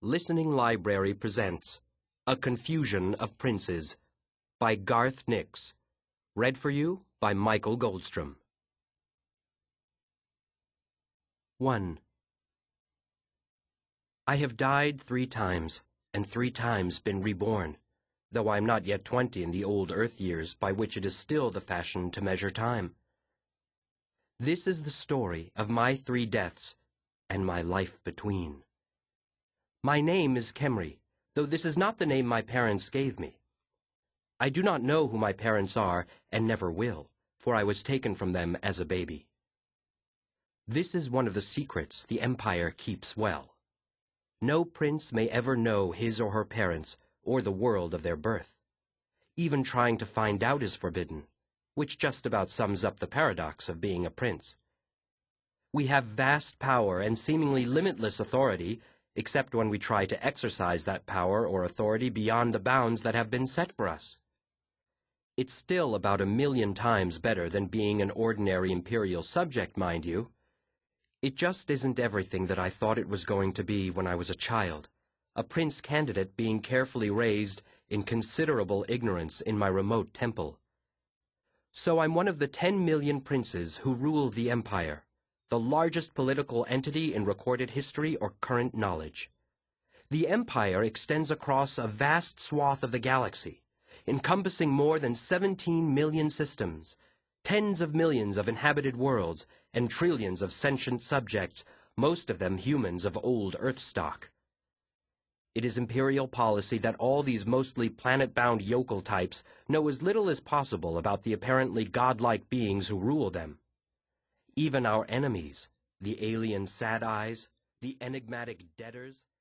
Listening Library presents A Confusion of Princes by Garth Nix. Read for you by Michael Goldstrom. 1. I have died 3 times, and 3 times been reborn, though I am not yet 20 in the old earth years by which it is still the fashion to measure time. This is the story of my 3 deaths and my life between. My name is Khemri, though this is not the name my parents gave me. I do not know who my parents are, and never will, for I was taken from them as a baby. This is one of the secrets the Empire keeps well. No prince may ever know his or her parents, or the world of their birth. Even trying to find out is forbidden, which just about sums up the paradox of being a prince. We have vast power and seemingly limitless authority, except when we try to exercise that power or authority beyond the bounds that have been set for us. It's still about 1,000,000 times better than being an ordinary imperial subject, mind you. It just isn't everything that I thought it was going to be when I was a child, a prince candidate being carefully raised in considerable ignorance in my remote temple. So I'm one of the 10 million princes who rule the Empire, the largest political entity in recorded history or current knowledge. The Empire extends across a vast swath of the galaxy, encompassing more than 17 million systems, tens of millions of inhabited worlds, and trillions of sentient subjects, most of them humans of old Earth stock. It is imperial policy that all these mostly planet-bound yokel types know as little as possible about the apparently godlike beings who rule them. Even our enemies, the alien Sad Eyes, the enigmatic Deaders,